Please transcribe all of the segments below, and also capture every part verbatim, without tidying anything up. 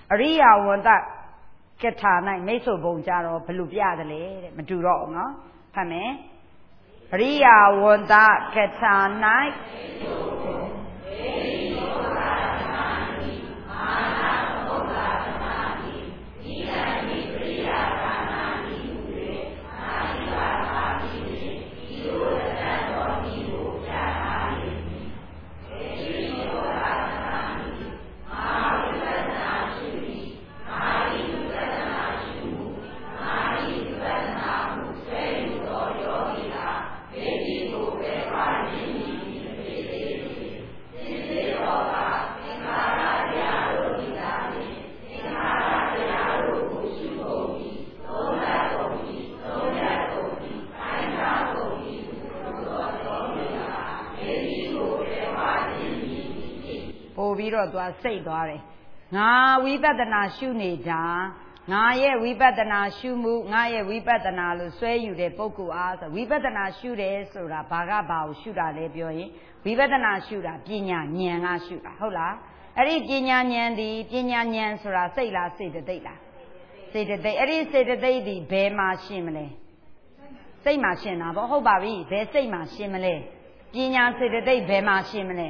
အရိယာဝန္တကထာ၌မိတ်ဆွဘုံကြတော့ဘလူပြတယ်လေတဲ့မတူတော့ဘူးနော်ဖတ်မယ်အရိယာဝန္တကထာ၌ပြီးတော့သူကစိတ်သွားတယ်ငါဝိပဿနာရှုနေတာငါရဲ့ဝိပဿနာရှုမှုငါရဲ့ဝိပဿနာလို့ဆွဲယူတဲ့ပုဂ္ဂိုလ်အားဆိုဝိပဿနာရှုတယ်ဆိုတာဘာကဘာကိုရှုတာလဲပြောရင်ဝိပဿနာရှုတာပညာဉာဏ်ကရှုတာဟုတ်လားအဲ့ဒီပညာဉာဏ်ဒီပညာဉာဏ်ဆိုတာစိတ်လားစေတသိက်လားစေတသိက်အဲ့ဒီစေတသိက်ဒီဘယ်မှာရှင်းမလဲစိတ်မှာရှင်းတာပေါ့ဟုတ်ပါပြီဘယ်စိတ်မှာရှင်းမလဲပညာစေတသိက်ဘယ်မှာရှင်းမလဲ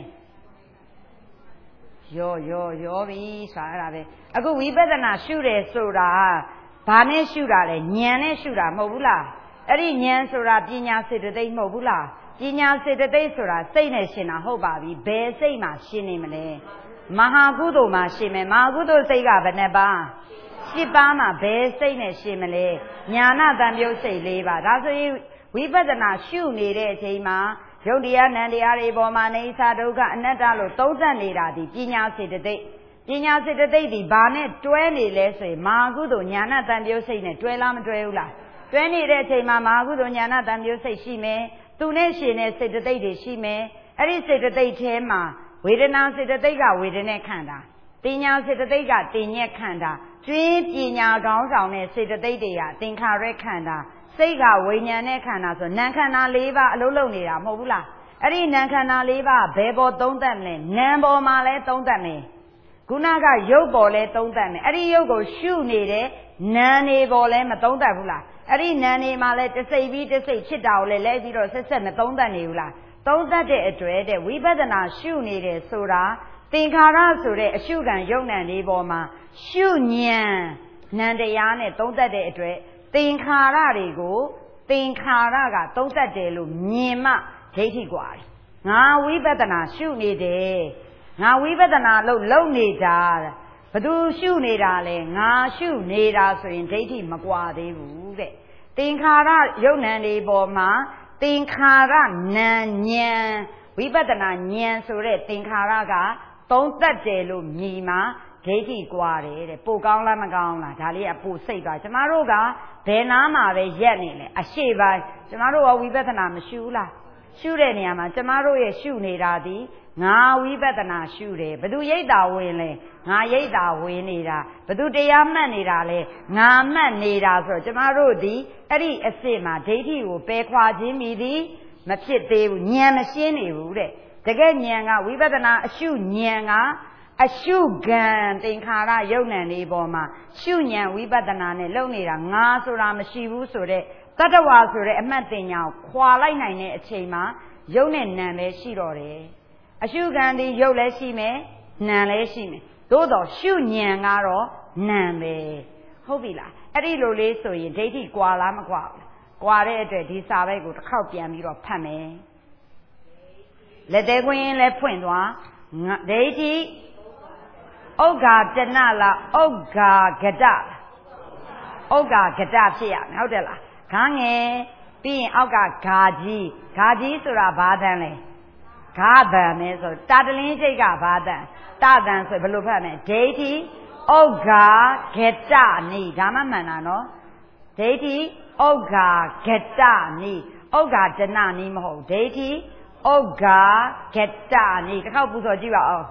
ရောရောရောပြီဆိုတာအဲ့ဒါပဲအခုဝိပဿနာရှုတယ်ဆိုတာဘာနဲ့ရှုတာလဲဉာဏ်နဲ့ရှုတာမဟုတ်ဘူးလားအဲ့ဒီဉာဏ်ဆိုတာပညာစေတသိက်မဟုတ်ဘူးလားပညာစေတသိက်ဆိုတာစိတ်နဲ့ရှင်းတာဟုတ်ပါပြီဘယ်စိတ်မှာရှင်းနေမလဲမဟာကုသိုလ်မှာရှင်းမယ်မဟာကုသိုလ်စိတ်ကဘယ်နှပါးရှစ်ပါးမှာဘယ်စိတ်နဲ့ရှင်းမလဲညာနာတန်ပြုတ်စိတ်လေးပါဒါဆိုရင်ဝိပဿနာရှုနေတဲ့အချိန်မှာယုတ်တရားနံတရားတွေပေါ်မှာနေသာဒုက္ခအနတ္တလို့သုံးသပ်နေတာဒီပညာစေတသိက်ပညာစေတသိက်ဒီဘာနဲ့တွဲနေလဲဆိုရင်မာကုသိုလ်ညာနာတန်ပြုတ်စိတ်နဲ့တွဲလားမတွဲဘူးလားတွဲနေတဲ့အချိန်မှာမာကုသိုလ်ညာနာတန်ပြုတ်စိတ်ရှိမယ်သူနဲ့ရှင်တဲ့စေတသိက်တွေရှိမယ်အဲ့ဒီစေတသိက်ထဲမှာဝေဒနာစေတသိက်ကဝေဒနဲ့ခန္ဓာတင်ညာစေတသိက်ကတင်ညက်ခန္ဓာကျွင်းပညာကောင်းဆောင်တဲ့စေတသိက်တွေကသင်္ခါရခန္ဓာစိတ်ကဝိညာဉ်နဲ့ခန္ဓာဆိုနာမ်ခန္ဓာ၄ပါးအလုံးလုံးနေတာမဟုတ်ဘူးလားအဲ့ဒီနာမ်ခန္ဓာ၄ပါးဘယ်ပေါ်သုံးသပ်မလဲနာမ်ပေါ်မှာလဲသုံးသပ်မယ်ခုနကရုပ်ပေါ်လဲသုံးသပ်မယ်အဲ့ဒီရုပ်ကိုရှုနေတဲ့နာမ်နေပေါ်လဲမသုံးသပ်ဘူးလားအဲ့ဒီနာမ်နေမှာလဲတစိတ်ပြီးတစိတ်ဖြစ်တာကိုလဲလဲပြီးတော့ဆက်ဆက်မသုံးသပ်နေဘူးလားသုံးသပ်တဲ့အတွက်တဲ့ဝိပဿနာရှုနေတယ်ဆိုတာသင်္ခါရဆိုတဲ့အရှုခံယုံနံလေးပေါ်မှာရှုဉဏ်နံတရားနဲ့သုံးသပ်တဲ့အတွက်သင်္ခါရတွေကိုသင်္ခါရကသုံးသပ်တယ်လို့မြင်မှဒိဋ္ဌိกว่าတယ်ငါဝိပဿနာရှုနေတယ်ငါဝိပဿနာလို့လုပ်နေတာဘသူရှုနေတာလဲငါရှုနေတာဆိုရင်ဒိဋ္ဌိမကွာသေးဘူးတဲ့သင်္ခါရယုံနံလေးပေါ်မှာသင်္ခါရနံဉာဏ်ဝိပဿနာဉာဏ်ဆိုတဲ့သင်္ခါရကသုံးသပ်တယ်လို့မြည်မှာဒိဋ္ဌိကွာတယ်တဲ့ပိုကောင်းလားမကောင်းလားဒါလေးကပိုစိတ်သွားကျမတို့ကဘယ်နားမှာပဲရက်နေလဲအရှိပိုင်းကျမတို့ကဝိပဿနာမရှုဘူးလားရှုတဲ့နေရာမှာကျမတို့ရဲ့ရှုနေတာဒီငါဝိပဿနာရှုတယ်ဘသူရိတ်တာဝင်လဲငါရိတ်တာဝင်နေတာဘသူတရားမှတ်နေတာလဲငါမှတ်နေတာဆိုတော့ကျမတို့ဒီအဲ့ဒီအစစ်မှာဒိဋ္ဌိကိုပယ်ခွာခြင်းမိသည်မဖြစ်သေးဘူးဉာဏ်မရှင်းနေဘူးတဲ့တကယ်ဉာဏ်ကဝိပဿနာအရှုဉာဏ်ကအရှုကံသင်္ခါရယုံနံလေးပေါ်မှာရှုဉဏ်ဝိပဿနာနဲ့လုပ်နေတာငါဆိုတာမရှိဘူးဆိုတဲ့တတ္တဝါဆိုတဲ့အမှတ်တင်ညာကိုခွာလိုက်နိုင်တဲ့အချိန်မှာယုံနဲ့နံပဲရှိတော့တယ်အရှုကံဒီယုတ်လည်းရှိမယ်နံလည်းရှိမယ်သို့တော့ရှုဉဏ်ကတော့နံပဲဟုတ်ပြီလားအဲ့ဒီလိုလေးဆိုရင်ဒိဋ္ဌိကွာလားမကွာဘူးလားကွာတဲ့အတွက်ဒီစာပိုက်ကိုတစ်ခေါက်ပြန်ပြီးတော့ဖတ်မယ်လက်သေးခွင်းလည်းဖွင့်သွားဒိဋ္ဌိဥက္ခာတဏလားဥက္ခာဂတဥက္ခာဂတဖြစ်ရမယ်ဟုတ်တယ်လားခန်းငယ်ပြီးရင်အောက်ကဂါကြီးဂါကြီးဆိုတာဘာတန်လဲဂါတန်ပဲဆိုတာတလင်းစိတ်ကဘာတန်တတန်ဆိုဘယ်လိုဖတ်မလဲဒိဋ္ဌိဥက္ခာဂတနိဒါမှမှန်တာနော်ဒိဋ္ဌိဥက္ခာဂတနိဥက္ခာတဏနိမဟုတ်ဒိဋ္ဌိဥက္ခာဂတနိတစ်ခေါက်ပူဇော်ကြည့်ပါအောင်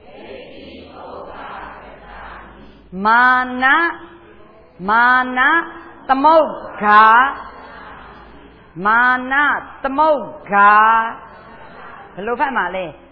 မာနမာနသမုတ်ခာမာနသမုတ်ခာဘယ်လိုဖတ်မှာလဲ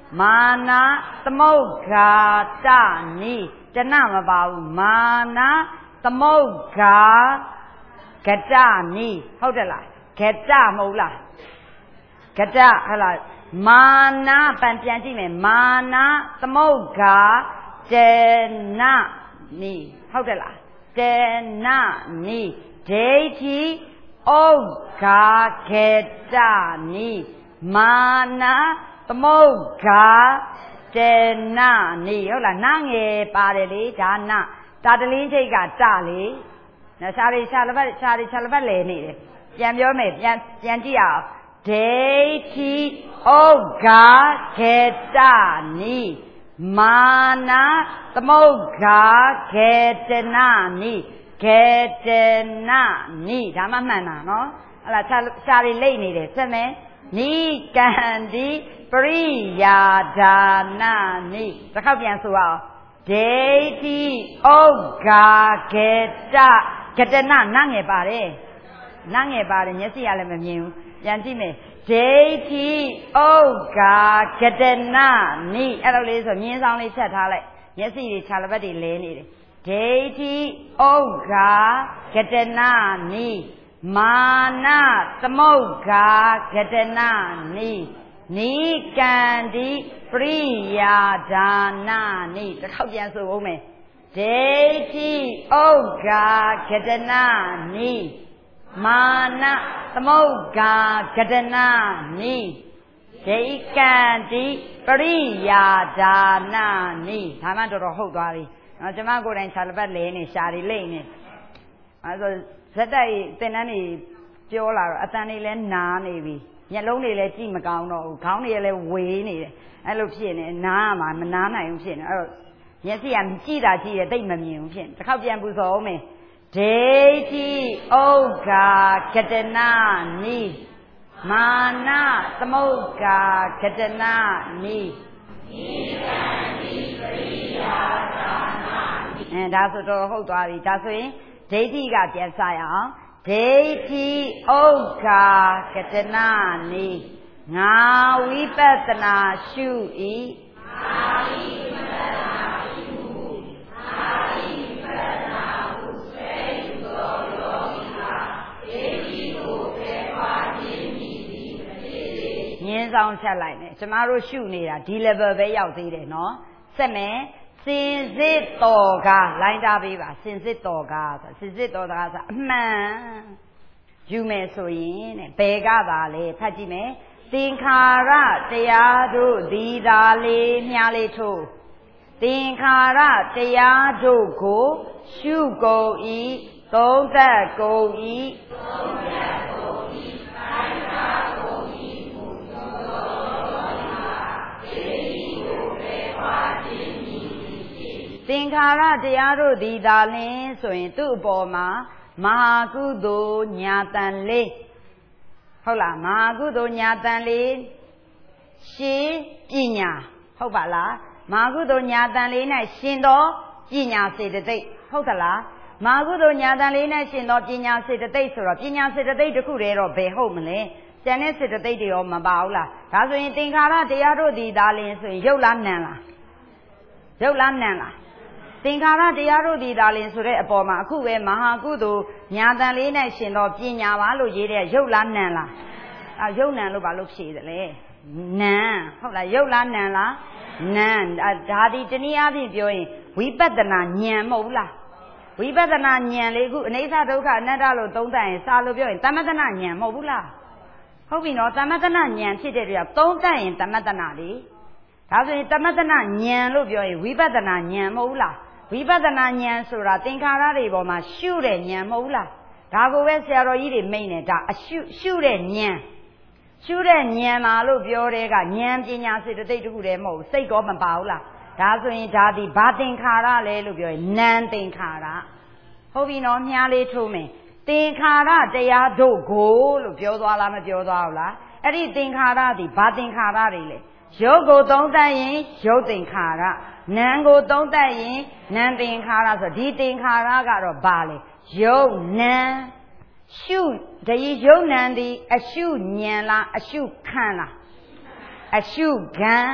မာနသမုဂ္ဂါတနိတဏမပါဘူးမာနသမုဂ္ဂါဂတနိဟုတ်တယ်လားဂတမဟုတ်လားဂတဟလာမာနပန်ပြန်ကြည့်မယ်မာနသမုဂ္ဂါတေနနိဟုတ်တယ်လားတေနနိဒိဋ္ဌိဩဃာခေတနိမာနသမုဂ္ဂါတေနနိဟုတ်လားနငယ်ပါတယ်လေဒါနတာတလင်းချိတ်ကတလေနော်ရှားရီရှားလပတ်ရှားရီရှားလပတ်လဲနေတယ်ပြန်ပြောမယ်ပြန်ပြန်ကြည့်အောင်ဒိဋ္ဌိဩဃာခေတနိမာနသမုဂ္ဂါခေတနနိခေတနနိဒါမှမှန်တာနော်ဟလာရှားရီလိတ်နေတယ်ဆက်မယ်နိကန္တိပရိယာဒာနနိတစ်ခေါက်ပြန်ဆိုအောင်ဒိဋ္ဌိဩဃာခေတကတနနငယ်ပါတယ်နငယ်ပါတယ်မျက်စိကလည်းမမြင်ဘူးပြန်ကြည့်မယ်ဒိဋ္ဌိဩဃာကတနနိအဲ့လိုလေးဆိုမြင်းဆောင်လေးဖြတ်ထားလိုက်မျက်စိတွေခြာလပတ်တွေလဲနေတယ်ဒိဋ္ဌိဩဃာကတနနိမာနသမုဂ္ဂါကတနနိနိကန္တိပရိယာဒာနနိတစ်ခေါက်ပြန်ဆိုဦးမယ်ဒိဋ္ဌိဩဃာကတနနိမာနသမုဂ္ဂါကတနနိဒိဋ္ဌန္တိပရိယာဒာနနိဒါမှတော်တော်ဟုတ်သွားပြီနော်ကျမကိုယ်တိုင်ခြာလပတ်လဲနေရှာတွေလိမ့်နေအဲဆိုဇက်တိုက်သင်္นานနေပြောလာတော့အတန်တွေလည်းနားနေပြီမျက်လုံးတွေလည်းကြည့်မကောင်းတော့ဘူးခေါင်းတွေလည်းဝေးနေတယ်အဲ့လိုဖြစ်နေနားမှာမနားနိုင်ဘူးဖြစ်နေအဲ့တော့မျက်စိကကြည့်တာကြည့်ရသိမမြင်ဘူးဖြစ်တစ်ခေါက်ပြန်ပူဇော်အောင်မယ်ဒိဋ္ဌိဩဃာကတနနိမာနသမုဂ္ဂါကတနနိနိကန္တိပရိယာဒာနအဲဒါဆိုတော့ဟုတ်သွားပြီဒါဆိုရင်ဒိဋ္ဌိကပြန်စရအောင်ဒိဋ္ဌိဩဃာကတနနိငါဝိပဿနာရှု၏ငါဝိပဿနာရှုငါဝိပဿနာဟုဆွဲယူသောယောဂီဟာဒိဋ္ဌိကိုဖယ်ခွာခြင်းမည်သည်မဖြစ်စေညင်းဆောင်ချက်လိုက်မယ်ကျမတို့ရှုနေတာဒီ level ပဲရောက်သေးတယ်နော်ဆက်မယ်စင်စစ်တော်ကားလိုင်းတာပေးပါစင်စစ်တော်ကားဆိုစင်စစ်တော်ကားဆိုအမှန်ယူမယ်ဆိုရင်တဲ့ဘယ်ကပါလဲဖတ်ကြည့်မယ်သင်္ခါရတရားတို့ဒီသာလေးမြားလေးထိုးသင်္ခါရတရားတို့ကိုရှုကုန်ဤသုံးသပ်ကုန်ဤသုံးသပ်ကုန်ဤတိုင်းသာကုန်ဤမူသောသောဒိဋ္ဌိကိုပယ်ခွာခြင်းသင်္ခါရတရားတို့သည်သာလင်ဆိုရင်သူ့အပေါ်မှာမဟာကုသိုလ်ညာတန်လေးဟုတ်လားမဟာကုသိုလ်ညာတန်လေးရှင်းပညာဟုတ်ပါလားမဟာကုသိုလ်ညာတန်လေး၌ရှင်သောပညာစေတသိက်ဟုတ်သလားမဟာကုသိုလ်ညာတန်လေး၌ရှင်သောပညာစေတသိက်ဆိုတော့ပညာစေတသိက်တစ်ခုတည်းတော့ဘယ်ဟုတ်မလဲကျန်တဲ့စေတသိက်တွေရောမပါဘူးလားဒါဆိုရင်သင်္ခါရတရားတို့သည်သာလင်ဆိုရင်ရုပ်လားနာမ်လားရုပ်လားနာမ်လားသင်္ခါရတရားတို့ဒီသာလင်ဆိုတဲ့အပေါ်မှာအခုပဲမဟာကုသိုလ်ညာတန်လေးနဲ့ရှင်တော်ပညာပါလို့ရေးတဲ့ရုပ်လားနံလားအာရုပ်နံလို့ဘာလို့ဖြေတယ်လဲနံဟုတ်လားရုပ်လားနံလားနံဒါဒီတနည်းအားဖြင့်ပြောရင်ဝိပဿနာဉာဏ်မဟုတ်ဘူးလားဝိပဿနာဉာဏ်လေးခုအနိစ္စဒုက္ခအနတ္တလို့သုံးသပ်ရင်စာလို့ပြောရင်သမထနာဉာဏ်မဟုတ်ဘူးလားဟုတ်ပြီနော်သမထနာဉာဏ်ဖြစ်တဲ့တရားသုံးသပ်ရင်သမထနာလေဒါဆိုရင်သမထနာဉာဏ်လို့ပြောရင်ဝိပဿနာဉာဏ်မဟုတ်ဘူးလားဝိပဿနာဉာဏ်ဆိုတာသင်္ခါရတွေပေါ်မှာရှုတဲ့ဉာဏ်မဟုတ်လားဒါကိုပဲဆရာတော်ကြီးတွေမိန့်နေဒါအရှုရှုတဲ့ဉာဏ်ရှုတဲ့ဉာဏ်မှာလို့ပြောတဲ့ကဉာဏ်ပညာစေတသိက်တခုတည်းမဟုတ်စိတ်ကောမပါဘူးလားဒါဆိုရင်ဒါဒီဘာသင်္ခါရလဲလို့ပြောရင်နံသင်္ခါရဟုတ်ပြီနော်မြားလေးထိုးမယ်သင်္ခါရတရားတို့ကိုလို့ပြောသွားလားမပြောသွားဘူးလားအဲ့ဒီသင်္ခါရဒီဘာသင်္ခါရတွေလဲရုပ်ကိုသုံးသပ်ရင်ရုပ်သင်္ခါရနာမ်ကိုသုံးသပ်ရင်နာမ်သင်္ခါရဆိုဒီသင်္ခါရကတော့ဘာလဲရုပ်နာမ်ရှုဒီရုပ်နာမ်ဒီအရှုဉဏ်လားအရှုခံလားအရှုခံ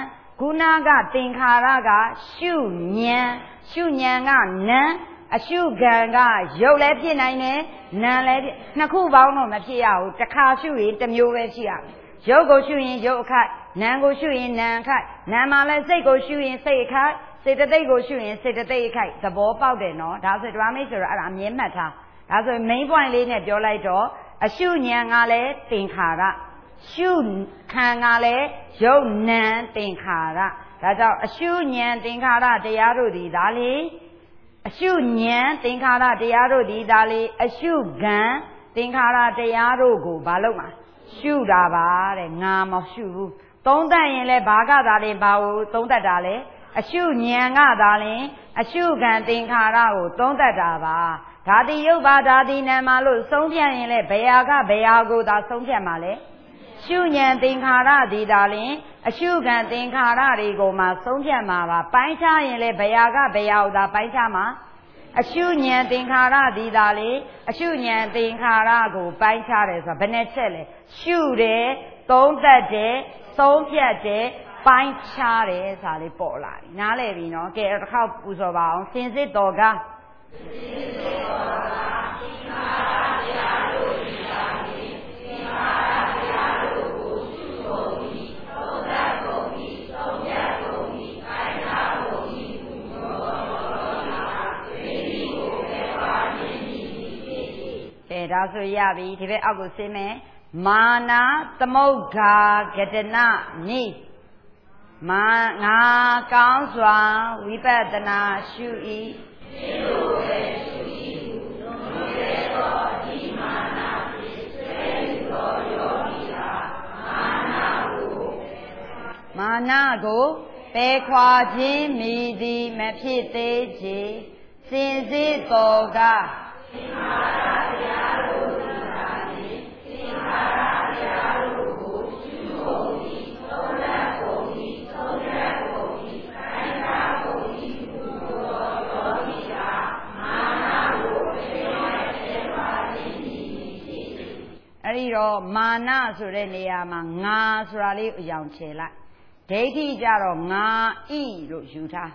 ခုနကသင်္ခါရကရှုဉဏ်ရှုဉဏ်ကနာအရှုခံကရုပ်လည်းဖြစ်နိုင်တယ်နာလည်းဖြစ်နှစ်ခုပေါင်းတော့မဖြစ်ရဘူးတစ်ခါရှုရင်တစ်မျိုးပဲရှိရမယ်ရုပ်ကိုရှုရင်ရုပ်အခိုက်နာကိုရှုရင်နာအခိုက်နာမှာလည်းစိတ်ကိုရှုရင်စိတ်အခိုက်စေတသိက်ကိုရှုရင်စေတသိက်အခိုက်သဘောပေါက်တယ်နော်ဒါဆိုဓမ္မမိတ်ဆိုတော့အဲ့ဒါအမြဲမှတ်ထားဒါဆို main point လေးနဲ့ပြောလိုက်တော့အရှုဉဏ်ကလည်းသင်္ခါရရှုခံကလည်းရုပ်နာသင်္ခါရဒါကြောင့်အရှုဉဏ်သင်္ခါရတရားတို့ဒီဒါလေအရှုဉဏ်သင်္ခါရတရားတို့ဒီဒါလေအရှုခံသင်္ခါရတရားတို့ကိုဘာလို့မှာရှုတာပါတဲ့ငါမရှုဘူးသုံးသပ်ရင်လည်းဘာကသာလေဘာကိုသုံးသပ်တာလဲအရှုဉဏ်ကသာလေအရှုခံသင်္ခါရကိုသုံးသပ်တာပါဓာတိယုတ်ပါဓာတိနာမလို့ဆုံးဖြတ်ရင်လည်းဘယ်ဟာကဘယ်ဟာကိုသာဆုံးဖြတ်မှာလဲရှုဉဏ်သင်္ခါရဒီသာလင်အရှုခံသင်္ခါရတွေကိုမှဆုံးဖြတ်မှာပါပိုင်းခြားရင်လည်းဘယ်ဟာကဘယ်ဟာကိုသာပိုင်းခြားမှာအရှုဉဏ်သင်္ခါရဒီသာလေအရှုဉဏ်သင်္ခါရကိုပိုင်းခြားတယ်ဆိုတာဘယ်နဲ့ချက်လဲရှုတယ်သုံးသပ်တယ်ဆုံးဖြတ်တယ်ပိုင်းခြားတယ်ဆိုတာလေးပေါ်လာပြီနားလည်ပြီနော်ကဲတစ်ခေါက်ပူဇော်ပါအောင်စင်စစ်တော်ကစင်စစ်တော်ကသင်္ခါရတရားတို့ဒီသာလေသင်္ခါရတရားတို့ကိုရှုကုန်ပြီသုံးသပ်ကုန်ပြီဆုံးဖြတ်ကုန်ပြီပိုင်းခြားကုန်ပြီဘုရားတော်ကသေဒီကိုပဲပါခြင်းဒီဖြစ်ကဲဒါဆိုရပြီဒီဘက်အောက်ကိုဆင်းမယ်မာနာသမုဂ္ဂါကတနာနိမာငါကောင်းစွာဝိပဿနာရှု၏ဒီလိုပဲရှု၏လုံးလုံးရဲ့တော်ဒီမာနာဖြစ်ဆွေးတော်ယောဂီဟာမာနာကိုမာနာကိုပယ်ခွာခြင်းမိသည်မဖြစ်သေးချေစင်စစ်တော်ကသင်္ခါရတရားတို့ဒီသာလေသင်္ခါရတရားတို့ကိုရှုကုန်ပြီသုံးသပ်ကုန်ပြီဆုံးဖြတ်ကုန်ပြီပိုင်းခြားကုန်ပြီဘုရားတော်ဒီသာမာနာကိုပယ်မဲ့ပါခြင်းဒီဖြစ်အဲ့ဒီတော့မာနဆိုတဲ့နေရာမှာငါဆိုတာလေးအယောင်ချယ်လိုက်ဒိဋ္ဌိကြတော့ငါဤလို့ယူထား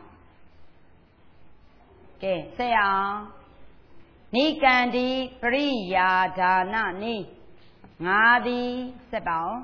ကဲဆက်အောင်နိကန္တိပရိယာဒါနနိငါသည်ဆက်ပါအောင်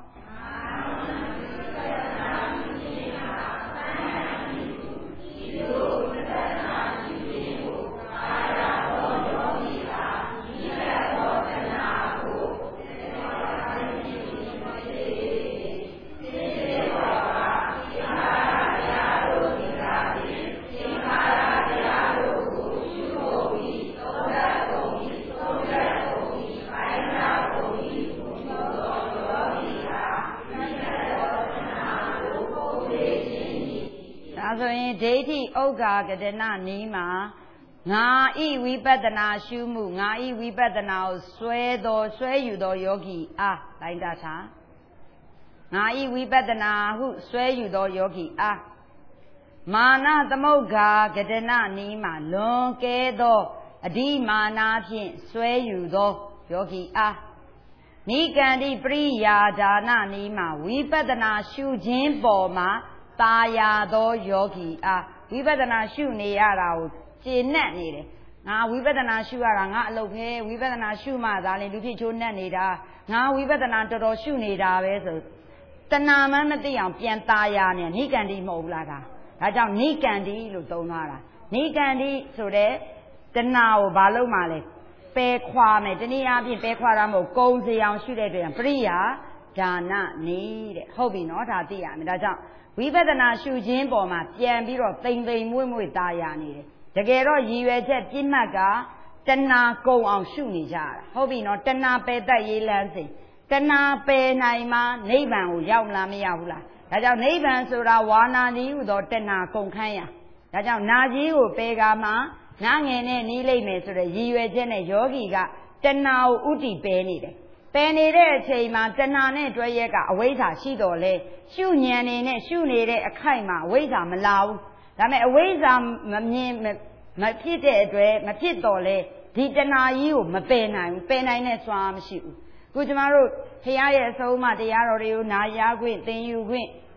ဆိုရင်ဒိဋ္ဌိဥက္ကာကတနာနီးမှာငါဤဝိပဿနာရှုမှုငါဤဝိပဿနာကိုဆွဲတော်ဆွဲယူတော်ယောဂီအားတိုင်းတာထားငါဤဝိပဿနာဟုဆွဲယူတော်ယောဂီအားမာနသမုဂ္ဂါကတနာနီးမှာလွန်ကဲသောအဓိမာနာဖြင့်ဆွဲယူသောယောဂီအားနိကန္တိပရိယာဒါနနီးမှာဝိပဿနာရှုခြင်းပေါ်မှာตาယာသောယောဂီအားဝိပဿနာရှုနေရတာကိုကျေနပ်နေတယ်ငါဝိပဿနာရှုရတာငါအလုပ်ပဲဝိပဿနာရှုမှသာလေလူဖြစ်ချိုးနှက်နေတာငါဝိပဿနာတော်တော်ရှုနေတာပဲဆိုတဏမှမသိအောင်ပြန်ตาယာနေနိကန္တိမဟုတ်ဘူးလားဒါဒါကြောင့်နိကန္တိလို့သုံးထားတာနိကန္တိဆိုတဲ့တဏကိုဘာလို့မှလဲပယ်ခွာမယ်တနည်းအားဖြင့်ပယ်ခွာတာမဟုတ်ကုံစီအောင်ရှုတဲ့အတွက်ပရိယာဒါနနေတဲ့ဟုတ်ပြီနော်ဒါသိရမယ်ဒါကြောင့်ဝိပဿနာရှုခြင်းပေါ်မှာပြန်ပြီးတော့တိမ်တိမ်မွေ့မွေ့ตาယာနေတယ်တကယ်တော့ရည်ရွယ်ချက်ပြစ်မှတ်ကတဏှာကုံအောင်ရှုနေကြတာဟုတ်ပြီနော်တဏှာပယ်တတ်ရေးလမ်းစဉ်တဏှာပယ်နိုင်မှနိဗ္ဗာန်ကိုရောက်လာမရဘူးလားဒါကြောင့်နိဗ္ဗာန်ဆိုတာဝါနာနီးဟူသောတဏှာကုန်ခန်းရဒါကြောင့်နာကြီးကိုပယ်ကမှငါငယ်နဲ့နီးလိုက်မယ်ဆိုတဲ့ရည်ရွယ်ချက်နဲ့ယောဂီကတဏှာကိုဥတီပယ်နေတယ်ပယ်နေတဲ့အချိန်မှာတဏှာနဲ့တွဲရက်ကအဝိဇ္ဇာရှိတော်လဲရှုဉဏ်နေနဲ့ရှုနေတဲ့အခိုက်မှာအဝိဇ္ဇာမလာဘူးဒါပေမဲ့အဝိဇ္ဇာမမြင်မဖြစ်တဲ့အတွက်မဖြစ်တော်လဲဒီတဏှာကြီးကိုမပယ်နိုင်ဘူးပယ်နိုင်တဲ့စွမ်းမရှိဘူးခုကျမတို့ဖရာရဲ့အဆုံးအမတရားတော်တွေကိုနာရခွင့်သင်ယူခွင့်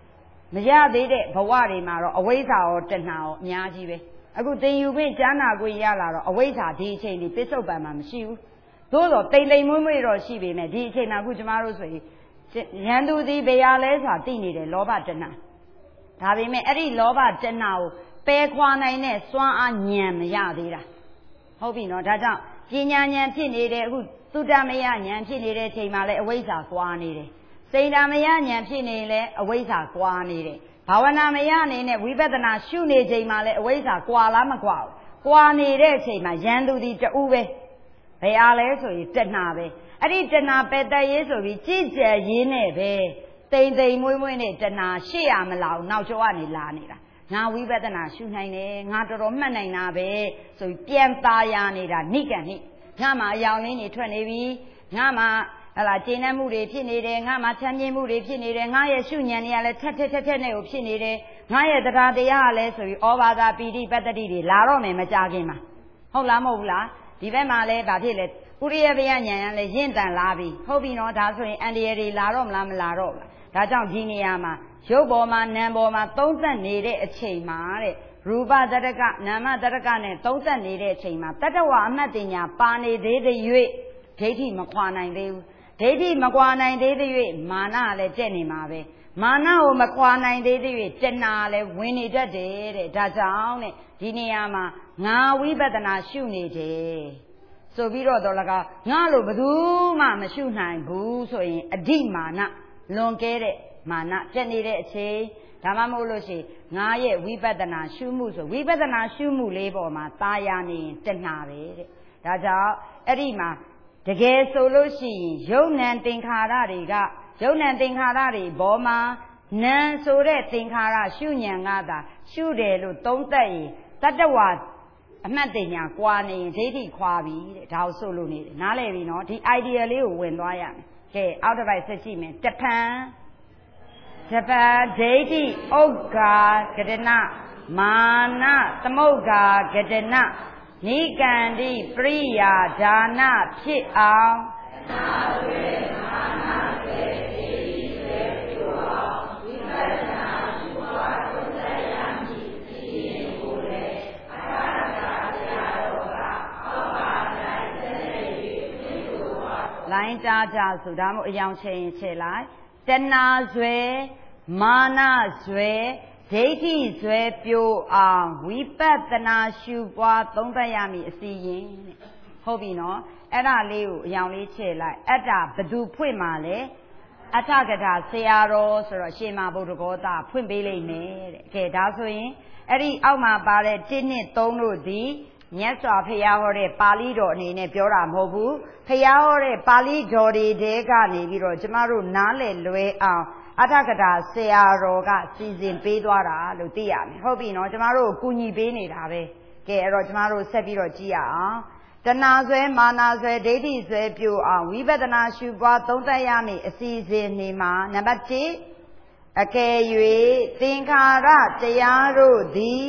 မရသေးတဲ့ဘဝတွေမှာတော့အဝိဇ္ဇာရောတဏှာရောအများကြီးပဲအခုသင်ယူခွင့်ကြားနာခွင့်ရလာတော့အဝိဇ္ဇာဒီအချိန်ဒီပစ္စုပန်မှာမရှိဘူးသို့တော့တိမ်တိမ်မွေ့မွေ့တော့ရှိပေမဲ့ဒီအချိန်မှာအခုကျမတို့ဆိုရင်ရန်သူသည်ဘယ်ရလဲဆိုတာသိနေတယ်လောဘတဏှာဒါပေမဲ့အဲ့ဒီလောဘတဏှာကိုပယ်ခွာနိုင်တဲ့စွမ်းအားဉာဏ်မရသေးတာဟုတ်ပြီနော်ဒါကြောင့်ပညာဉာဏ်ဖြစ်နေတယ်အခုသုတ္တမယဉာဏ်ဖြစ်နေတဲ့အချိန်မှာလည်းအဝိဇ္ဇာကွာနေတယ်စိတ်ဓာမယဉာဏ်ဖြစ်နေလဲအဝိဇ္ဇာကွာနေတယ်ဘာဝနာမယအနေနဲ့ဝိပဿနာရှုနေချိန်မှာလဲအဝိဇ္ဇာကွာလားမကွာဘူးကွာနေတဲ့အချိန်မှာယန္တုဒီတူပဲဘယ်အားလဲဆိုရင်တဏှာပဲအဲ့ဒီတဏှာပယ်တတ်ရေးဆိုပြီးကြည်ကြဲရေးနဲ့ပဲတိမ်တိမ်မွေးမွေးနဲ့တဏှာရှေ့ရမလာဘူးနောက်ကျောကနေလာနေတာငါဝိပဿနာရှုနိုင်တယ်ငါတော်တော်မှတ်နိုင်တာပဲဆိုပြီးပြန်သားရနေတာနိကံနိငါမှအယောင်လေးတွေထွက်နေပြီငါမှဟလာကျင့်နှံ့မှုတွေဖြစ်နေတယ်ငါမှချမ်းမြေ့မှုတွေဖြစ်နေတယ်ငါရဲ့ရှုဉဏ်တွေကလည်းထက်ထက်ထက်ထက်နဲ့ကိုဖြစ်နေတယ်ငါရဲ့တရားတရားကလည်းဆိုပြီးဩဘာသာပီတိပတ္တိတွေလာတော့မယ်မကြခင်မှာဟုတ်လားမဟုတ်ဘူးလားဒီဘက်မှာလည်းဗာဖြစ်လေဥရိယဘယဉာဏ်ကလည်းရင့်တန်လာပြီဟုတ်ပြီနော်ဒါဆိုရင်အန္တရာယ်တွေလာတော့မလားမလာတော့ဘူးဒါကြောင့်ဒီနေရာမှာရုပ်ပေါ်မှာနာမ်ပေါ်မှာသုံးသက်နေတဲ့အချိန်မှာတဲ့ရူပတရကနာမတရကနဲ့သုံးသက်နေတဲ့အချိန်မှာတတ္တဝအမှတ်တင်ညာပါနေသေးတဲ့၍ဒိဋ္ဌိမခွာနိုင်သေးဘူးဒိဋ္ဌိမကွာနိုင်သေးတဲ့၍မာနလည်းတက်နေမှာပဲမာနကိုမကွာနိုင်သေးတဲ့၍တဏှာလည်းဝင်နေတတ်တယ်တဲ့ဒါကြောင့်တဲ့ဒီနေရာမှာငါဝိပဿနာရှုနေတယ်ဆိုပြီးတော့တော့လကငါလို့ဘယ်သူမှမရှုနိုင်ဘူးဆိုရင်အဓိမာနလွန်ကဲတဲ့မာနတက်နေတဲ့အချိန်ဒါမှမဟုတ်လို့ရှိရင်ငါရဲ့ဝိပဿနာရှုမှုဆိုဝိပဿနာရှုမှုလေးပေါ်မှာตายရနေရင်တဏှာပဲတဲ့ဒါကြောင့်အဲ့ဒီမှာတကယ်ဆိုလို့ရှိရင်ယုံနံသင်္ခါရတွေကယုံနံသင်္ခါရတွေဘောမှာနံဆိုတဲ့သင်္ခါရရှုဉဏ်ကသာရှုတယ်လို့သုံးသပ်ရင်တတ္တဝအမှတ်တင်ညာကွာနေရင်ဒိဋ္ဌိခွာပြီတဲ့ဒါကိုဆိုလို့နေတယ်နားလည်ပြီနော်ဒီ idea လေးကိုဝင်သွားရမယ်ကဲအောက်တစ်ပိုက်ဆက်ကြည့်မယ်တပံတပံဒိဋ္ဌိဥက္ကာကတနာမာနသမုဂ္ဂာကတနာနိကန္တိပရိယာဒါနဖြစ်အောင်နာဝေမာနစေတိစေပြုအောင်ဝိပဿနာရှုပွားသုံးသပ်ရမည်စီရင်ကိုယ်လေအထာရကတရားတော်ကအောက်ပါတိုင်းတည်း၍ပြုလို့လိုင်းတာကြဆိုဒါမို့အယောင်ချိန်ချေလိုက်တဏှာဇွဲမာနဇွဲဒိဋ္ဌိဇွဲပြိုအောင်ဝိပဿနာရှုပွားသုံးသပ်ရမည်အစီရင်တဲ့ဟုတ်ပြီနော်အဲ့ဒါလေးကိုအယောင်လေးချဲ့လိုက်အတ္တဘသူဖွင့်มาလဲအထကထာဆရာတော်ဆိုတော့ရှင်မဗုဒ္ဓဂောတာဖွင့်ပေးလိမ့်မယ်တဲ့ကဲဒါဆိုရင်အဲ့ဒီအောက်မှာပါတဲ့တစ်နှစ်သုံးတို့ဒီမြတ်စွာဘုရားဟောတဲ့ပါဠိတော်အနေနဲ့ပြောတာမဟုတ်ဘူးဘုရားဟောတဲ့ပါဠိတော်တွေတဲကနေပြီးတော့ကျမတို့နားလည်လွယ်အောင်အထကထာဆရာတော်ကစီစဉ်ပေးသွားတာလို့သိရမယ်ဟုတ်ပြီနော်ကျမတို့ကူညီပေးနေတာပဲကဲအဲ့တော့ကျမတို့ဆက်ပြီးတော့ကြည့်ရအောင်တဏှာဆွဲမာနဆွဲဒိဋ္ဌိဆွဲပြိုအောင်ဝိပဿနာရှုပွားသုံးသပ်ရမည်အစီအစဉ်နေမှာနံပါတ်တစ်အကယ်၍သင်္ခါရတရားတို့သည်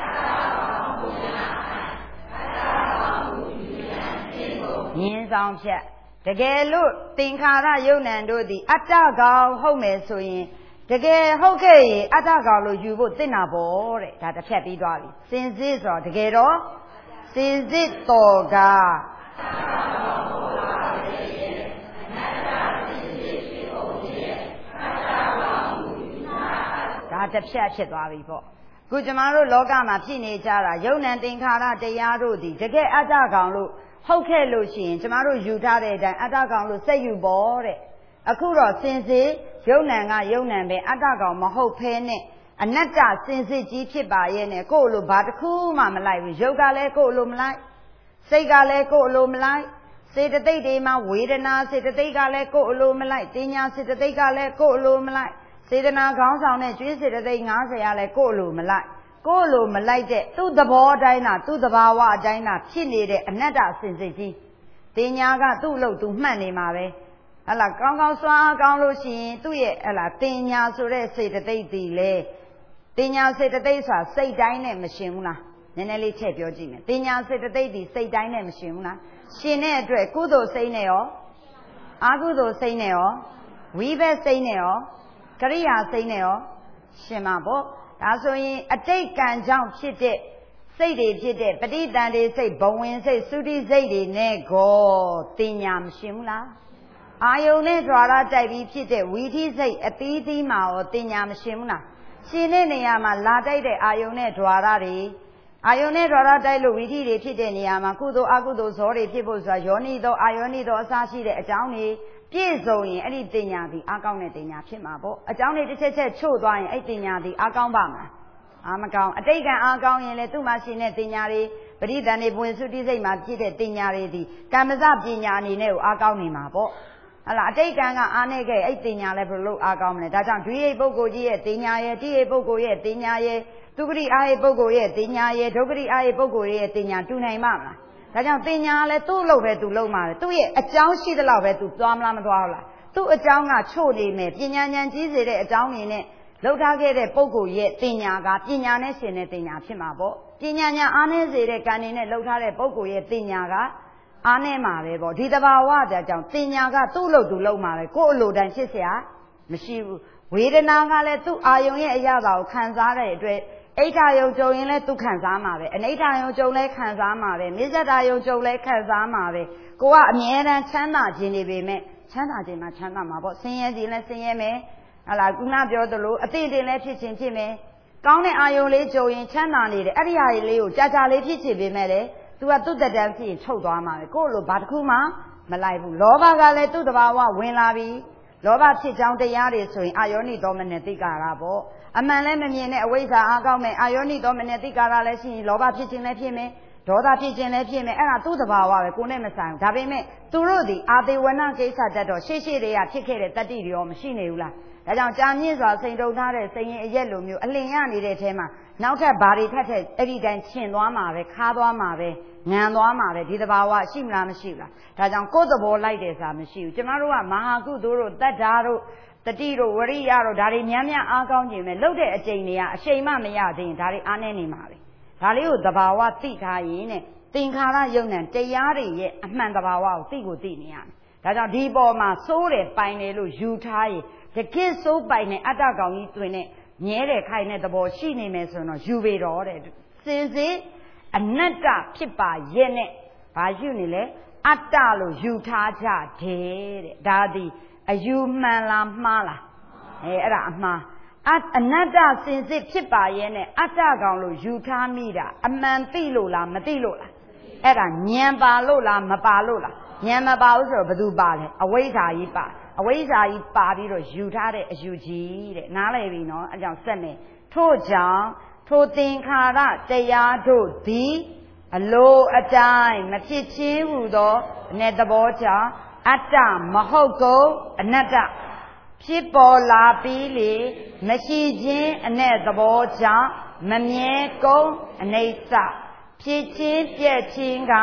မြင်ဆောင်ဖြတ်တကယ်လို့သင်္ခါရယုံ nant တို့သည်အတ္တကောင်ဟုတ်မယ်ဆိုရင်တကယ်ဟုတ်ခဲ့ရင်အတ္တကောင်လို့ယူဖို့သင့်တာပေါ့တဲ့ဒါတစ်ဖြတ်ပြီးသွားပြီစင်စစ်ဆိုတော့တကယ်တော့စင်စစ်တော်ကဒါတစ်ဖြတ်ဖြစ်သွားပြီပေါ့ခုကျမတို့လောကမှာဖြစ်နေကြတာယုံ nant သင်္ခါရတရားတို့သည်တကယ်အတ္တကောင်လို့ဟုတ်ခဲ့လို့ရှိရင်ကျမတို့ယူထားတဲ့အတိုင်းအတ္တကောင်လို့စိတ်ယူပေါ်တဲ့အခုတော့စင်စစ်ယုံ nant ကယုံ nant ပဲအတ္တကောင်မဟုတ်ဖဲနဲ့အနတ္တစင်စစ်ကြီးဖြစ်ပါရဲ့နဲ့ကိုယ့်လိုဘာတစ်ခုမှမလိုက်ဘူးယုတ်ကလည်းကိုယ့်လိုမလိုက်စိတ်ကလည်းကိုယ့်လိုမလိုက်စေတသိက်တွေမှာဝေဒနာစေတသိက်ကလည်းကိုယ့်လိုမလိုက်တင်ညာစေတသိက်ကလည်းကိုယ့်လိုမလိုက်စေတနာခေါင်းဆောင်တဲ့ကျွေးစေတသိက်၅၀ကလည်းကိုယ့်လိုမလိုက်ကိုယ်လိုမလိုက်တဲ့သူ့သဘောအတိုင်းသာသူ့သဘာဝအတိုင်းသာဖြစ်နေတဲ့အနတ္တစင်စစ်ကြီးတင်ညာကသူ့လို့သူမှတ်နေမှာပဲဟလာကောင်းကောင်းစွာကောင်းလို့ရှိရင်သူ့ရဲ့ဟလာတင်ညာဆိုတဲ့စေတသိက်တည်လေတင်ညာစေတသိက်ဆိုတာစိတ်တိုင်းနဲ့မရှင်ဘူးလားနည်းနည်းလေးထည့်ပြောကြည့်မယ်တင်ညာစေတသိက်တည်စိတ်တိုင်းနဲ့မရှင်ဘူးလားရှင်တဲ့အတွက်ကုသိုလ်စိတ်နဲ့ရောအကုသိုလ်စိတ်နဲ့ရောဝိဘက်စိတ်နဲ့ရောကရိယာစိတ်နဲ့ရောရှင်မှာပေါ့ဒါဆိုရင်အတိတ်ကံကြောင့်ဖြစ်တဲ့စိတ်တွေဖြစ်တဲ့ပဋိသန္ဓေစိတ်ဘဝင်စိတ်သုတိစိတ်တွေနဲ့ကိုတင်ညာမရှင်ဘူးလားအာယုန်နဲ့ द्वार တိုက်ပြီးဖြစ်တဲ့ဝီထိစိတ်အသီးသီးမှာရောတင်ညာမရှင်ဘူးလားရှင်တဲ့နေရာမှာလာတိုက်တဲ့အာယုန်နဲ့ द्वार တွေအာယုန်နဲ့ द्वार တိုက်လို့ဝီထိတွေဖြစ်တဲ့နေရာမှာကုသိုလ်အကုသိုလ်ဇောတွေဖြစ်ဖို့ဆိုတာယောနိသောအာယောနိသောအစရှိတဲ့အကြောင်းတွေပြည့်စုံရင်အဲ့ဒီတင်ညာသည်အကောင်းတဲ့တင်ညာဖြစ်မှာပေါ့အကြောင်းတွေတစ်ချက်ချက်ချို့သွားရင်အဲ့တင်ညာသည်အကောင်းပါမှာအာမကောင်းအတိတ်ကံအကောင်းရင်လေသူ့မှာရှင်တဲ့တင်ညာတွေပရိသန္ဓေဘဝင်သုတိစိတ်မှာဖြစ်တဲ့တင်ညာတွေသည်ကမ္မစပညာအနေနဲ့ကိုအကောင်းနေမှာပေါ့ဟလာအတိတ်ကံကအားနေခဲ့အဲ့တင်ညာလည်းဘယ်လိုအားကောင်းမလဲဒါကြောင့်ဒွိဟိပုဂ္ဂိုလ်ကြီးရဲ့တင်ညာရဲ့တိဟိပုဂ္ဂိုလ်ရဲ့တင်ညာရဲ့သူဂတိအာဟိပုဂ္ဂိုလ်ရဲ့တင်ညာရဲ့ဒုဂတိအာဟိပုဂ္ဂိုလ်ရဲ့တင်ညာတူနိုင်မှာမလားဒါကြောင့်တင်ညာလည်းသူ့လို့ပဲသူလုံးမှာလေသူ့ရဲ့အကြောင်းရှိသလောက်ပဲသူသွားမလားမသွားဘူးလားသူ့အကြောင်းကချို့နေမယ်ပညာဉာဏ်ကြီးစေတဲ့အကြောင်းနေနဲ့လောက်ထားခဲ့တဲ့ပုဂ္ဂိုလ်ရဲ့တင်ညာကပညာနဲ့ရှင်တဲ့တင်ညာဖြစ်မှာပေါ့ပညာဉာဏ်အားနည်းစေတဲ့ကံနေနဲ့လောက်ထားတဲ့ပုဂ္ဂိုလ်ရဲ့တင်ညာကအားနည်းမှာပဲပေါ့ဒီတဘာဝတဲ့ကြောင့်တင်ညာကသူ့လို့သူလုံးမှာပဲကိုယ့်အလိုတိုင်းဖြစ်เสียမရှိဘူးဝေဒနာကလည်းသူ့အာယုံရဲ့အရာကိုခံစားတဲ့အတွက်အိဋ္ဌာယုံကြုံရင်လည်းသူခံစားမှာပဲအနိဋ္ဌာယုံကြုံလည်းခံစားမှာပဲမိစ္ဆဒာယုံကြုံလည်းခံစားမှာပဲကိုကအမြဲတမ်းချမ်းသာခြင်းနေပေမဲ့ချမ်းသာခြင်းမှာချမ်းသာမှာပေါ့ဆင်းရဲခြင်းလည်းဆင်းရဲမယ်ဟလာခုနပြောသလိုအတိတ်တင်လည်းဖြစ်ခြင်းဖြစ်မယ်ကောင်းတဲ့အာယုံလေးကြုံရင်ချမ်းသာနေတယ်အဲ့ဒီဟာလေးကိုကြာကြာလေးဖြစ်ချင်ပေမဲ့လေသူကသူ့တက်တန်းဖြစ်ရင်ချုပ်သွားမှာပဲကိုယ့်လိုဘာတစ်ခုမှမလိုက်ဘူးလောဘကလည်းသူ့တဘာဝဝင်လာပြီလောဘဖြစ်ကြောင်းတရားတွေဆိုရင်အာယောနိသောမနတိကာရပေါ့အမှန်လည်းမမြင်တဲ့အဝိဇ္ဇာအားကောင်းမယ်အာယောနိသောမနတိကာရလည်းရှိရင်လောဘဖြစ်ခြင်းလည်းဖြစ်မယ်ဒေါသဖြစ်ခြင်းလည်းဖြစ်မယ်အဲ့ဒါသူ့တဘာဝပဲကိုယ်နဲ့မဆိုင်ဘူးဒါပေမဲ့သူတို့ဒီအာသေဝနကိစ္စတတ်တော့ရှေ့ရှေ့တွေကဖြစ်ခဲ့တဲ့တတ္တိတွေရောမရှိနေဘူးလားဒါကြောင့်ကြာမြင့်စွာစိန်တုံထားတဲ့စိန်ရင်အရက်လိုမျိုးအလင်ရနေတဲ့အထဲမှာနောက်ထပ်ဘာတွေထပ်ထက်အဲ့ဒီတိုင်းချင်သွားမှာပဲခါသွားမှာပဲငံသွားမှာပဲဒီတဘာဝရှိမလားမရှိဘူးလားဒါကြောင့်ကိုယ်သဘောလိုက်တယ်ဆိုတာမရှိဘူးကျမတို့ကမဟာကုသိုလ်တို့တတ္တာတို့တတိတို့ဝရိယတို့ဒါတွေများများအားကောင်းခြင်းပဲလှုပ်တဲ့အကျိန်တွေကအရှိန်မှမရသေးရင်ဒါတွေအားနေနေမှာပဲဒါလေးကိုသဘာဝသိထားရင်နဲ့သင်္ခါရယုံနဲ့တရားတွေရဲ့အမှန်သဘာဝကိုသိကိုသိနေရမယ်ဒါကြောင့်ဒီပေါ်မှာစိုးတယ်ပိုင်တယ်လို့ယူထားရင်တကယ့်စိုးပိုင်တဲ့အတ္တကောင်ကြီးတွင်နဲ့မြဲတယ်ခိုင်တဲ့သဘောရှိနေမယ်ဆိုတော့ယူပေတော့တဲ့စင်စစ်အနတ္တဖြစ်ပါရဲ့နဲ့ဘာယူနေလဲအတ္တလို့ယူထားကြတယ်တဲ့ဒါသည်အယူမှန်လားမှားလားအဲအဲ့ဒါအမှားအနတ္တစင်စစ်ဖြစ်ပါရဲ့နဲ့အတ္တကောင်လို့ယူထားမိတာအမှန်သိလို့လားမသိလို့လားအဲ့ဒါဉာဏ်ပါလို့လားမပါလို့လားဉာဏ်မပါဘူးဆိုတော့ဘယ်သူပါလဲအဝိဇ္ဇာကြီးပါအဝိဇ္ဇာကြီးပါပြီးတော့ယူထားတဲ့အယူကြီးတဲ့နားလည်ပြီနော်အဲကြောင့်စက်နေထို့ကြောင့်ထိုသင်္ခါရတရားတို့သည်အလိုအတိုင်းမဖြစ်ချင်းဟူသောနဲ့သဘောကြောင့်အတ္တမဟုတ်ကုန်အနတ္တဖြစ်ပေါ်လာပြီးလေမရှိခြင်းအနဲ့သဘောကြောင့်မမြဲကုန်အနိစ္စဖြစ်ချင်းပြည့်ချင်းက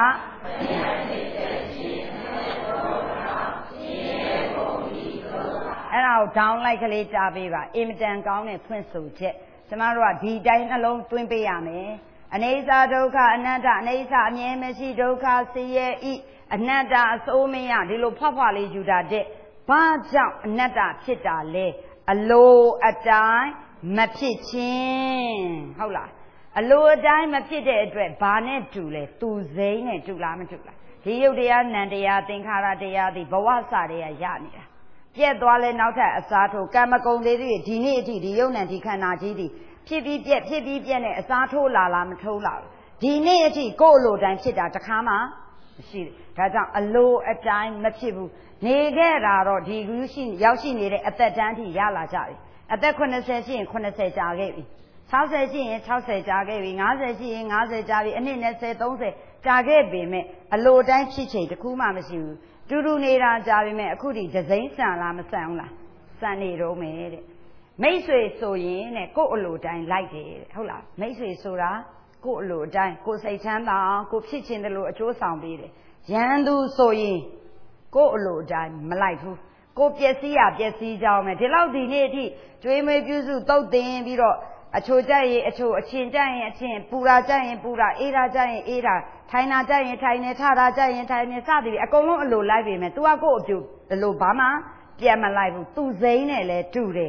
အဲ့ဒါကိုဒေါင်းလိုက်ကလေးကြားပေးပါအင်မတန်ကောင်းတဲ့ဖွင့်ဆိုချက်ကျမတို့ကဒီတိုင်းနှလုံးသွင်းပေးရမယ်အနိစ္စဒုက္ခအနတ္တအနိစ္စအမြဲမရှိဒုက္ခဆင်းရဲဤအနတ္တအစိုးမရဒီလိုဖွားဖွားလေးယူတာတဲ့ဘာကြောင့်အနတ္တဖြစ်တာလဲအလိုအတိုင်းမဖြစ်ခြင်းဟုတ်လားအလိုအတိုင်းမဖြစ်တဲ့အတွက်ဘာနဲ့တူလဲသူစိမ့်နဲ့တူလားမတူလားဒီယုတ်တရားနံတရားသင်္ခါရတရားဒီဘဝစတွေကရနေတာပြက်သွားလဲနောက်ထပ်အစားထိုးကံမကုံသေးသေးဒီနေ့အထိဒီယုတ်နံဒီခန္ဓာကြီးဒီဖြစ်ပြီးပြက်ဖြစ်ပြီးပြက်နဲ့အစားထိုးလာလားမထိုးလာဘူးဒီနေ့အထိကိုယ့်အလိုတိုင်းဖြစ်တာတခါမှမရှိဘူးဒါကြောင့်အလိုအတိုင်းမဖြစ်ဘူးနေခဲ့တာတော့ဒီကူးရှိရောက်ရှိနေတဲ့အသက်တန်းထိရလာကြပြီအသက်eightyရှိရင်eightyကြာခဲ့ပြီsixtyရှိရင်sixtyကြာခဲ့ပြီfiftyရှိရင်fiftyကြာပြီအနှစ်twenty thirtyကြာခဲ့ပေမဲ့အလိုတိုင်းဖြစ်ချိန်တခုမှမရှိဘူးတူတူနေတာကြာပြီမဲ့အခုဒီဒဇိမ့်ဆန်လားမဆန်ဘူးလားဆန်နေတော့မယ်တဲ့မိတ်ဆွေဆိုရင်တဲ့ကိုယ့်အလိုတိုင်းလိုက်တယ်တဲ့ဟုတ်လားမိတ်ဆွေဆိုတာကိုယ့်အလိုတိုင်းကိုယ်စိတ်ချမ်းသာအောင်ကိုဖြစ်ခြင်းတလို့အကျိုးဆောင်ပေးတယ်ရန်သူဆိုရင်ကိုယ့်အလိုတိုင်းမလိုက်ဘူးကိုပျက်စီးရပျက်စီးကြောင်းမယ်ဒီလောက်ဒီနေ့အထိကျွေးမွေးပြုစုတုတ်တင်ပြီးတော့အချိုကြရင်အချိုအချင်းကြရင်အချင်းပူတာကြရင်ပူတာအေးတာကြရင်အေးတာထိုင်တာကြရင်ထိုင်နေထတာကြရင်ထိုင်နေစသည်ပြီးအကုန်လုံးအလိုလိုက်ပေမဲ့ तू ကကိုယ့်အပြုအလိုဘာမှပြန်မလိုက်ဘူး तू စိမ့်နဲ့လဲတူတယ်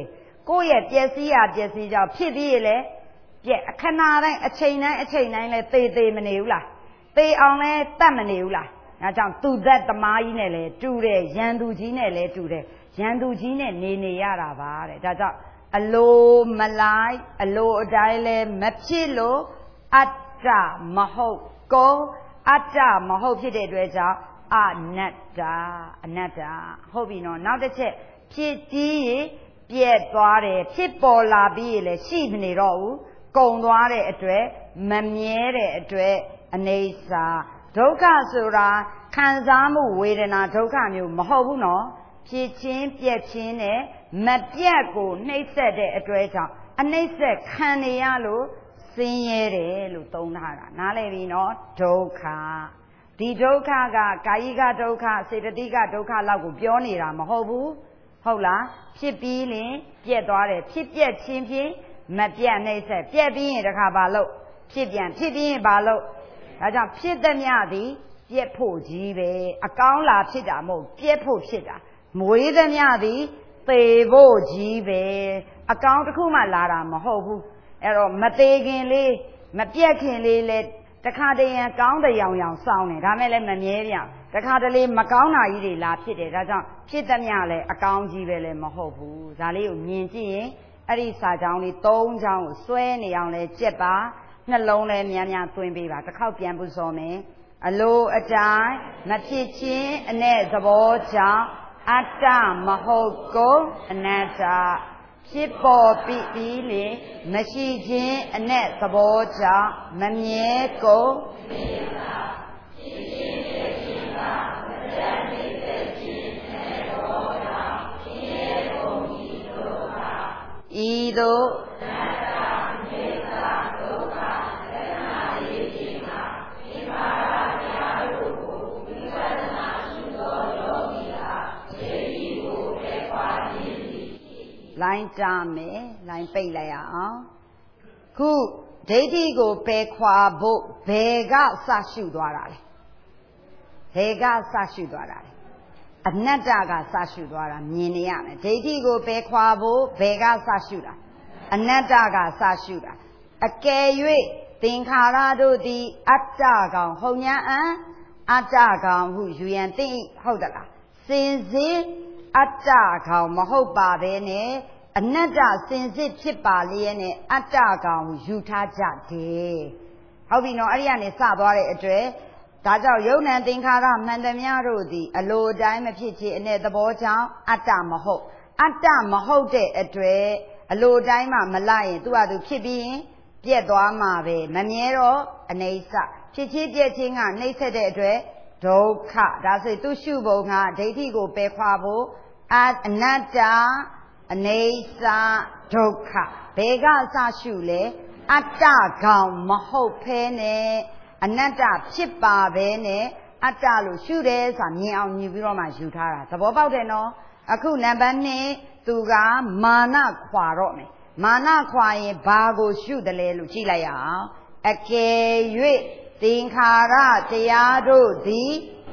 ကိုယ့်ရဲ့ပျက်စီးရပျက်စီးကြောင့်ဖြစ်ပြီးလေပြက်ခဏတိုင်းအချိန်တိုင်းအချိန်တိုင်းလဲသေသေးမနေဘူးလားသေအောင်လဲတတ်မနေဘူးလားဒါကြောင့်သူသက်သမားကြီးနဲ့လဲတူတယ်ရန်သူကြီးနဲ့လဲတူတယ်ရန်သူကြီးနဲ့နေနေရတာပါတဲ့ဒါကြောင့်အလိုမလိုက်အလိုအတိုင်းလဲမဖြစ်လို့အတ္တမဟုတ်ကိုအတ္တမဟုတ်ဖြစ်တဲ့အတွက်ကြောင့်အနတ္တအနတ္တဟုတ်ပြီနော်နောက်တစ်ချက်ဖြစ်ကြီးရင်ပြက်သွားတယ်ဖြစ်ပေါ်လာပြီးရင်လည်းရှိမနေတော့ဘူးကုံသွားတဲ့အတွက်မမြဲတဲ့အတွက်အနေစာဒုက္ခဆိုတာခံစားမှုဝေဒနာဒုက္ခမျိုးမဟုတ်ဘူးနော်ဖြစ်ချင်းပြက်ချင်းနဲ့မပြတ်ကိုနှိမ့်ဆက်တဲ့အတွက်ကြောင့်အနှိမ့်ဆက်ခံနေရလို့ဆင်းရဲတယ်လို့သုံးထားတာနားလည်ပြီနော်ဒုက္ခဒီဒုက္ခကကာယကဒုက္ခစေတသိကဒုက္ခလောက်ကိုပြောနေတာမဟုတ်ဘူးဟုတ်လားဖြစ်ပြီးရင်ပြက်သွားတယ်ဖြစ်ပြက်ချင်းဖြင့်မပြတ်နှိမ့်ဆက်ပြက်ပြီးရင်တခါဘာလို့ဖြစ်ပြန်ဖြစ်ပြီးရင်ဘာလို့ဒါကြောင့်ဖြစ်သမျှသည်ပြက်ဖို့ကြီးပဲအကောင်းလာဖြစ်တာမဟုတ်ပြက်ဖို့ဖြစ်တာမွေးသမျှသည်သေဖို့ကြီးပဲအကောင်းတစ်ခုမှလာတာမဟုတ်ဘူးအဲ့တော့မသေးခင်လေးမပြက်ခင်လေးလဲတခါတည်းရန်ကောင်းတဲ့ရောင်ရောင်စောင်းနေဒါမဲ့လည်းမမြဲပြန်တခါတလေမကောင်းတာကြီးတွေလာဖြစ်တယ်ဒါကြောင့်ဖြစ်သမျှလည်းအကောင်းကြီးပဲလည်းမဟုတ်ဘူးဒါလေးကိုမြင်ကြည့်ရင်အဲ့ဒီစာကြောင်းလေးသုံးကြောင်းကိုစွဲနေအောင်လဲကြက်ပါနှလုံးလဲများများသွင်းပေးပါတစ်ခေါက်ပြန်ပူဇော်မယ်အလိုအတိုင်းမဖြစ်ခြင်းအနဲ့သဘောကြောင့်အတ္တမဟုတ်ကိုအနတ္တဖြစ်ပေါ်ပြီးပြီးလေမရှိခြင်းအနဲ့သဘောကြောင့်မမြဲကိုဤသို့လိုင်းကြမယ်လိုင်းပိတ်လိုက်ရအောင်ခုဒိဋ္ဌိကိုပယ်ခွာဖို့ဘယ်ကစရှုသွားတာလဲဘယ်ကစရှုသွားတာလဲအနတ္တကစရှုသွားတာမြင်နေရမယ်ဒိဋ္ဌိကိုပယ်ခွာဖို့ဘယ်ကစရှုတာအနတ္တကစရှုတာအကယ်၍သင်္ခါရတို့သည်အတ္တကောင်ဟုတ်ညာအံအတ္တကောင်ဟုယူရန်သိဟုတ်သလားစင်စစ်အတ္တကောင်မဟုတ်ပါပဲနဲ့အနတ္တစင်စစ်ဖြစ်ပါလျက်နဲ့အတ္တကောင်ယူထားကြတယ်ဟုတ်ပြီနော်အဲ့ဒီကနေစသွားတဲ့အတွက်ဒါကြောင့်ယုံ nant သင်္ခါရမှန်သမျှတို့သည်အလိုအတိုင်းမဖြစ်ခြင်းအ ਨੇ သဘောကြောင့်အတ္တမဟုတ်အတ္တမဟုတ်တဲ့အတွက်အလိုအတိုင်းမှမလိုက်ရင်သူ့ဟာသူဖြစ်ပြီးရင်ပြက်သွားမှာပဲမမြဲတော့အနေဆဖြစ်ချင်းပြက်ချင်းကနှိမ့်ဆက်တဲ့အတွက်ဒုက္ခဒါဆိုသူရှုပုံကဒိဋ္ဌိကိုပယ်ခွာဖို့အနတ္တအနေဆဒုက္ခဘယ်ကစရှုလဲအတ္တကောင်မဟုတ်ဖဲနဲ့အနတ္တဖြစ်ပါပဲနဲ့အတ္တလို့ရှုတယ်ဆိုတာမြင်အောင်မြင်ပြီးတော့မှယူထားတာသဘောပေါက်တယ်နော်အခုနံပါတ်နှစ်သူကမာနခွာတော့မယ်မာနခွာရင်ဘာကိုရှုတယ်လဲလို့ကြည့်လိုက်ရအောင်အကယ်၍သင်္ခါရတရားတို့သည်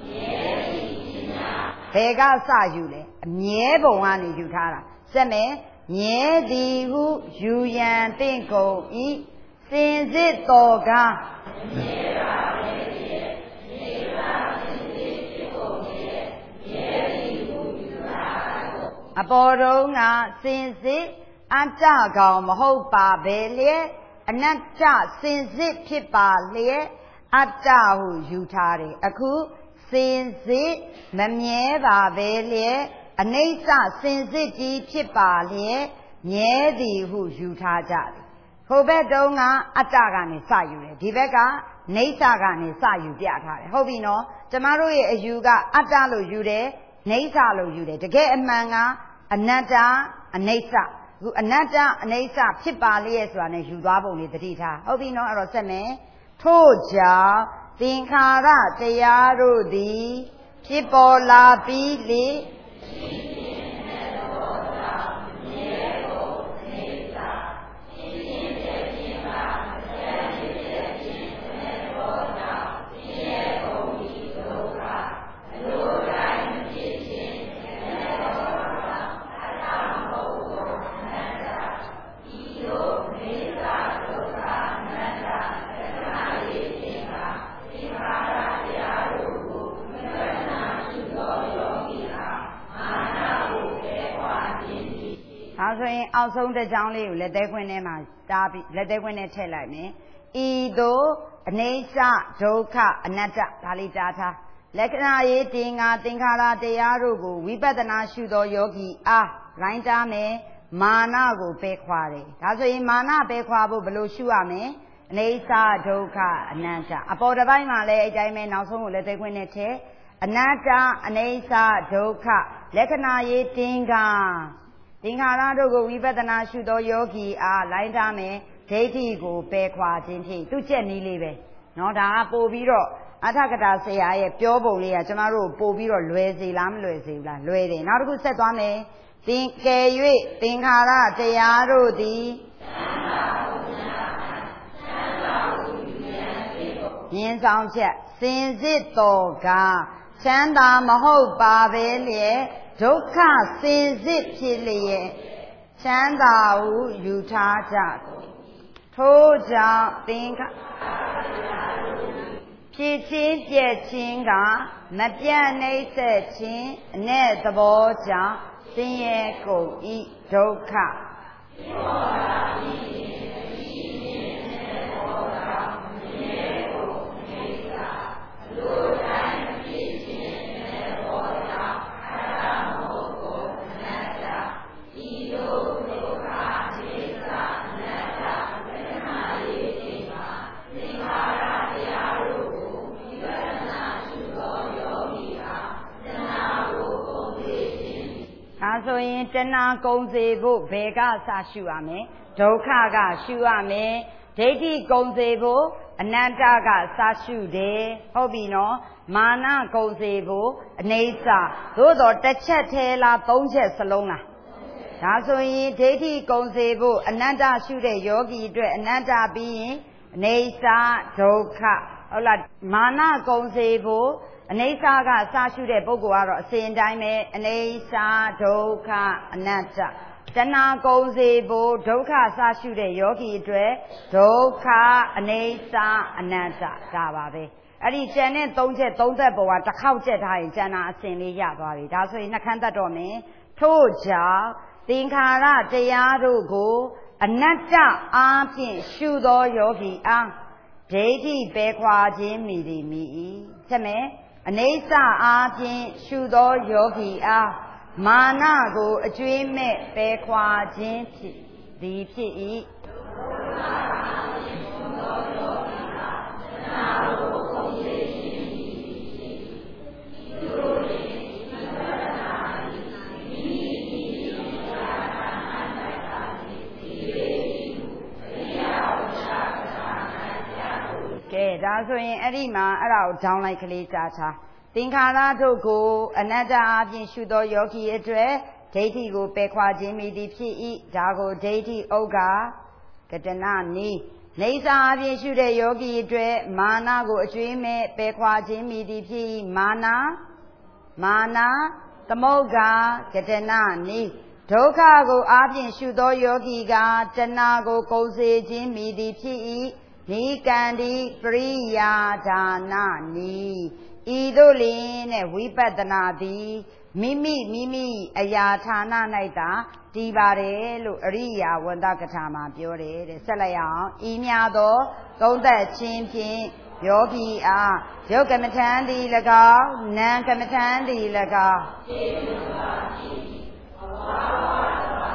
ဘယ်ကစယူလဲအမြဲပုံကနေယူထားတာစက်မယ်မြဲသည်ဟုယူရန်တင့်ကုန်ဤစင်စစ်တော်ကားမြဲပါပဲမြဲပါစင်စစ်ဖြစ်ကုန်ရဲ့မြဲသည်ဟုယူတာအပေါ်တုံးကစင်စစ်အတ္တကောင်မဟုတ်ပါပဲလေအနတ္တစင်စစ်ဖြစ်ပါလေအတ္တဟုယူထားတယ်အခုစင်စစ်မမြဲပါပဲလေအနိစ္စစင်စစ်ကြီးဖြစ်ပါလေမြဲသည်ဟုယူထားကြတယ်ဟိုဘက်တုန်းကအတ္တကနေစယူတယ်ဒီဘက်ကနိစ္စကနေစယူပြထားတယ်ဟုတ်ပြီနော်ကျမတို့ရဲ့အယူကအတ္တလို့ယူတယ်နိစ္စလို့ယူတယ်တကယ်အမှန်ကအနတ္တအနိစ္စအခုအနတ္တအနိစ္စဖြစ်ပါလေဆိုတာ ਨੇ ယူသွားပုံလေးတတိထားဟုတ်ပြီနော်အဲ့တော့ဆက်မယ်ထို့ကြောင့်သင်္ခါရတရားတို့သည်ဖြစ်ပေါ်လာပြီးလေဆိုရင်အောက်ဆုံးတစ်ကြောင်းလေးကိုလက်သေးခွင်းထဲမှာတားပြီးလက်သေးခွင်းထဲထည့်လိုက်မယ်ဤသို့အနေစဒုက္ခအနတ္တဒါလေးကြားထားလက္ခဏာရေးတင်္ဂါသင်္ခါရတရားတို့ကိုဝိပဿနာရှုသောယောဂီအားလိုင်းတားမယ်မာနကိုပယ်ခွာတယ်ဒါဆိုရင်မာနပယ်ခွာဖို့ဘယ်လိုရှုရမလဲအနေစဒုက္ခအနတ္တအပေါ်တစ်ပိုင်းမှာလည်းအတိုင်းပဲနောက်ဆုံးကိုလက်သေးခွင်းနဲ့ထည့်အနတ္တအနေစဒုက္ခလက္ခဏာရေးတင်္ဂါသင်္ခါရတို့ကိုဝိပဿနာရှုသောယောဂီအားလိုင်းထားမယ်ဒိဋ္ဌိကိုပယ်ခွာခြင်းဖြင့်သူကျက်နည်းလေးပဲเนาะဒါကပို့ပြီးတော့အထကတာဆရာရဲ့ပြောပုံလေးကကျမတို့ပို့ပြီးတော့လွယ်စေလားမလွယ်စေဘူးလားလွယ်တယ်နောက်တစ်ခုဆက်သွားမယ်သင်ကယ်၍သင်္ခါရတရားတို့သည်မြင်ဆောင်ချက်စင်စစ်တော်ကချမ်းသာမဟုတ်ပါပဲလျက်ဒုက္ခစင်စစ်ဖြစ်လျက်ချမ်းသာဟုယူထားကြထို့ကြောင့်သင်္ခါဖြစ်ချင်းပြည့်ချင်းကမပြတ်နှိမ့်ဆက်ခြင်းအ내သဘောကြောင့်ဆင်းရဲကုန်ဤဒုက္ခဆိုရင်တဏှာကုန်စေဖို့ဘယ်ကစရှုရမလဲဒုက္ခကရှုရမယ်ဒိဋ္ဌိကုန်စေဖို့အနတ္တကစရှုတယ်ဟုတ်ပြီနော်မာနကုန်စေဖို့အနေစာသို့တော့တစ်ချက်သေးလားသုံးချက်စလုံးလားဒါဆိုရင်ဒိဋ္ဌိကုန်စေဖို့အနတ္တရှုတဲ့ယောဂီအတွက်အနတ္တပြီးရင်အနေစာဒုက္ခဟုတ်လားမာနကုန်စေဖို့အနေစာကစရှုတဲ့ပုဂ္ဂိုလ်ကတော့အစဉ်တိုင်းပဲအနေစာဒုက္ခအနတ္တတဏှာကုန်စေဖို့ဒုက္ခစရှုတဲ့ယောဂီအတွက်ဒုက္ခအနေစာအနတ္တဒါပါပဲအဲ့ဒီကျန်တဲ့သုံးချက်သုံးသက်ပေါ်ကတစ်ခေါက်ကျက်ထားရင်ကျန်တာအစဉ်လေးရသွားပြီဒါဆိုရင်နှခမ်းတတ်တော့မယ်ထို့ကြောင့်သင်္ခါရတရားတို့ကိုအနတ္တအားဖြင့်ရှုသောယောဂီအားဒိဋ္ဌိပယ်ခွာခြင်းမိသည်မိ၏ချက်မယ်အနေစအားဖြင့်ရှုသောယောဂီအားမာနကိုအကျွေးမဲ့ပယ်ခွာခြင်းဖြစ်သည်ဖြစ်၏ကဲဒါဆိုရင်အဲ့ဒီမှာအဲ့ဒါကိုဒေါင်းလိုက်ကလေးကြားထားသင်္ခါရတို့ကိုအနတ္တအပြင်ရှုသောယောဂီအတွက်ဒိဋ္ဌိကိုပယ်ခွာခြင်းမိသည်ဖြစ်၏ဒါကိုဒိဋ္ဌိဥက္ကကတနာနီနေစာအပြင်ရှုတဲ့ယောဂီအတွက်မာနကိုအကျွေးမဲ့ပယ်ခွာခြင်းမိသည်ဖြစ်၏မာနမာနသမုက္ခကတနာနီဒုက္ခကိုအပြင်ရှုသောယောဂီကတဏှာကိုကုန်စေခြင်းမိသည်ဖြစ်၏နိကန္တိပရိယာဒါနာနီဤသို့လင်နဲ့ဝိပဿနာသည်မိမိမိမိအရာဌာန၌သာတည်ပါတယ်လို့အရိယာဝန္တကထာမှာပြောတယ်တဲ့ဆက်လိုက်အောင်ဤများသောသုံးသက်ခြင်းဖြင့်ယောဂီအားယုတ်ကမ္မထံသည်၎င်းနာမ်ကမ္မထံသည်၎င်းသိပြုပါသည်အဝါဝါ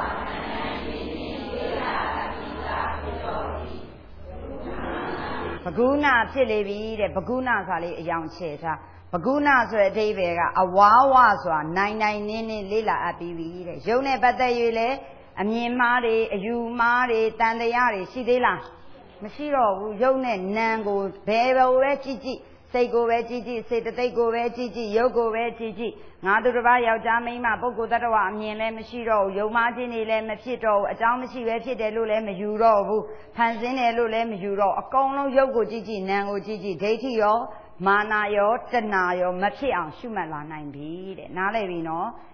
ဘဂုဏဖြစ်လေပြီတဲ့ဘဂုဏဆိုတာလေးအယောင်ချဲ့ထားဘဂုဏဆိုတဲ့အဓိပ္ပာယ်ကအဝါဝဆိုတာနိုင်နိုင်နင်းနင်းလေးလာအပ်ပြီးပြီတဲ့ယုံနဲ့ပတ်သက်၍လေအမြင်မှားတွေအယူမှားတွေတန်တရားတွေရှိသေးလားမရှိတော့ဘူးယုံနဲ့နာမ်ကိုဘယ်ဘယ်ပဲကြည့်ကြည့်စိတ်ကိုပဲကြည့်ကြည့်စေတသိက်ကိုပဲကြည့်ကြည့်ရုပ်ကိုပဲကြည့်ကြည့်ငါသူတစ်ပါးယောက်ျားမိန်းမပုဂ္ဂိုလ်တ attva အမြင်လည်းမရှိတော့ဘူးယုံမှားခြင်းတွေလည်းမဖြစ်တော့ဘူးအကြောင်းမရှိပဲဖြစ်တယ်လို့လည်းမယူတော့ဘူးဖန်ဆင်းတယ်လို့လည်းမယူတော့အကုန်လုံးရုပ်ကိုကြည့်ကြည့်နာမ်ကိုကြည့်ကြည့်ဒိဋ္ဌိရောမာနရောတဏှာရောမဖြစ်အောင်ရှုမှတ်လာနိုင်ပြီတဲ့နားလည်ပြီနော်